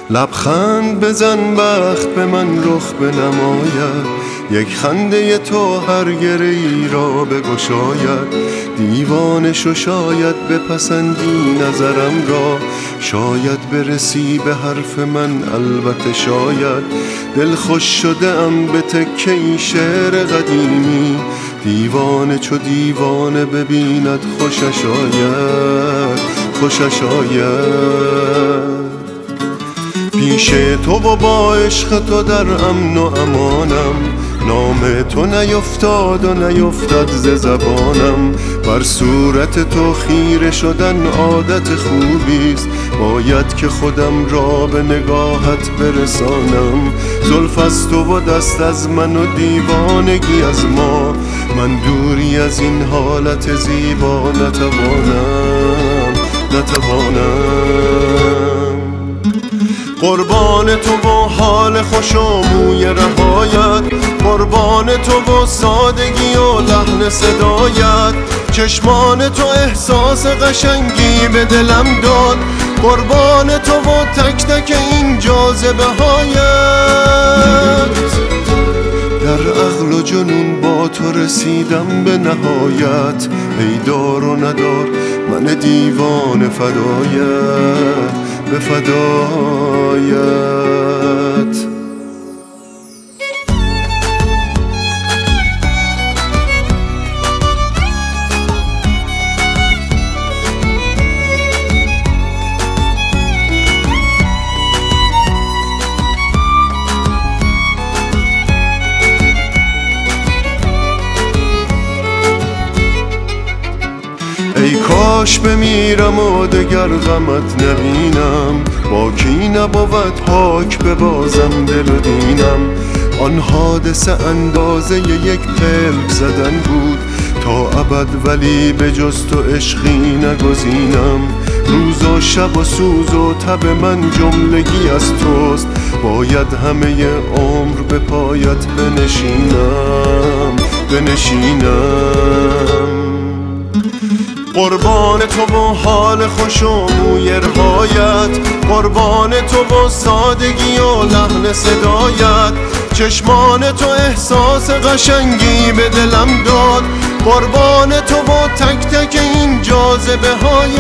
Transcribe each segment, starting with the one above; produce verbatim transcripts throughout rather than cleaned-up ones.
لبخند بزن بخت به من رخ بنماید، یک خنده تو هر گره‌ای را بگشاید. دیوانه شو شاید بپسندی نظرم را، شاید برسی به حرف من البته شاید. دل خوش شده ام به تکه ای شعر قدیمی، دیوانه چو دیوانه ببیند خوشش آید، خوشش آید. پیش تو و با عشق تو در امن و امانم، نام تو نیفتاد و نیفتد ز زبانم. بر صورت تو خیره شدن عادت خوبیست، باید که خودم را به نگاهت برسانم. زلف از تو و دست از من و دیوانگی از ما، من دوری از این حالت زیبا نتوانم، نتوانم. قربان تو و حال خوش و موی رهایت، قربان تو و سادگی و لحن صدایت. چشمان تو احساس قشنگی به دلم داد، قربان تو و تک تک این جاذبه هایت. در عقل و جنون با تو رسیدم به نهایت، ای دار و ندار من دیوانه فدایت، به فدایت. ای کاش بمیرم و دگر غمت نبینم، با کی نبود پاک ببازم دل و دینم. آن حادثه اندازه یک پلک زدن بود تا ابد، ولی به جز تو عشقی نگزینم. روز و شب و سوز و تب من جملگی از توست، باید همه عمر به پایت بنشینم، بنشینم. قربان تو و حال خوش و موی روایت، قربان تو و سادگی و لحن صدایت. چشمان تو احساس قشنگی به دلم داد، قربان تو و تک تک این جاذبه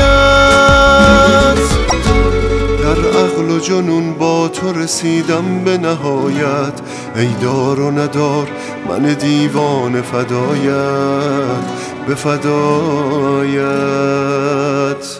هایت. در عقل و جنون با تو رسیدم به نهایت، ای دار و ندار من دیوانه فدایت، به فدایت.